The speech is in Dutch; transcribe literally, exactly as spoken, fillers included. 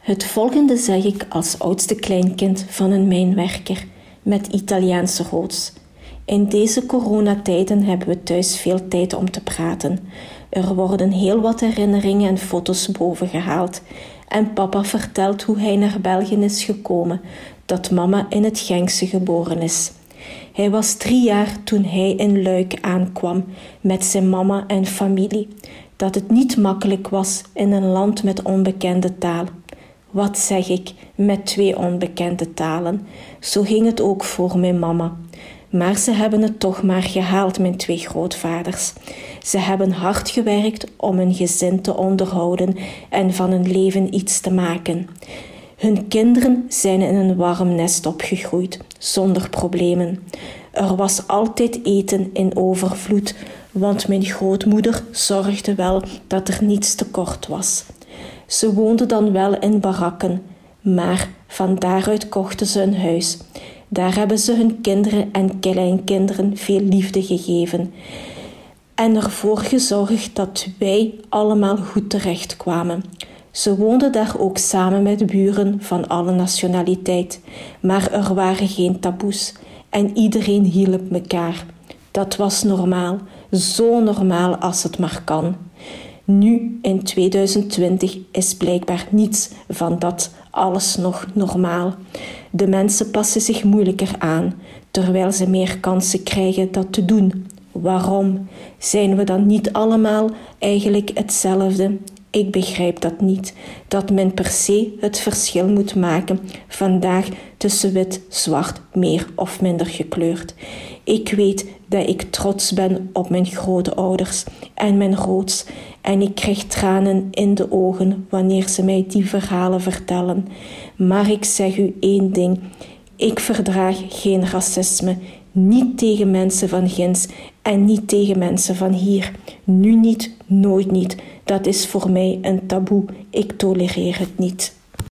Het volgende zeg ik als oudste kleinkind van een mijnwerker met Italiaanse roots. In deze coronatijden hebben we thuis veel tijd om te praten. Er worden heel wat herinneringen en foto's bovengehaald. En papa vertelt hoe hij naar België is gekomen, dat mama in het Genkse geboren is. Hij was drie jaar toen hij in Luik aankwam met zijn mama en familie. Dat het niet makkelijk was in een land met onbekende taal. Wat zeg ik, met twee onbekende talen. Zo ging het ook voor mijn mama. Maar ze hebben het toch maar gehaald, mijn twee grootvaders. Ze hebben hard gewerkt om hun gezin te onderhouden en van hun leven iets te maken. Hun kinderen zijn in een warm nest opgegroeid, zonder problemen. Er was altijd eten in overvloed, want mijn grootmoeder zorgde wel dat er niets tekort was. Ze woonden dan wel in barakken, maar van daaruit kochten ze een huis. Daar hebben ze hun kinderen en kleinkinderen veel liefde gegeven en ervoor gezorgd dat wij allemaal goed terechtkwamen. Ze woonden daar ook samen met buren van alle nationaliteit, maar er waren geen taboes en iedereen hielp mekaar. Dat was normaal, zo normaal als het maar kan. Nu, in tweeduizend twintig, is blijkbaar niets van dat alles nog normaal. De mensen passen zich moeilijker aan, terwijl ze meer kansen krijgen dat te doen. Waarom? Zijn we dan niet allemaal eigenlijk hetzelfde? Ik begrijp dat niet, dat men per se het verschil moet maken vandaag tussen wit, zwart, meer of minder gekleurd. Ik weet dat ik trots ben op mijn grootouders en mijn roots en ik krijg tranen in de ogen wanneer ze mij die verhalen vertellen. Maar ik zeg u één ding, ik verdraag geen racisme, niet tegen mensen van ginds en niet tegen mensen van hier. Nu niet, nooit niet. Dat is voor mij een taboe. Ik tolereer het niet.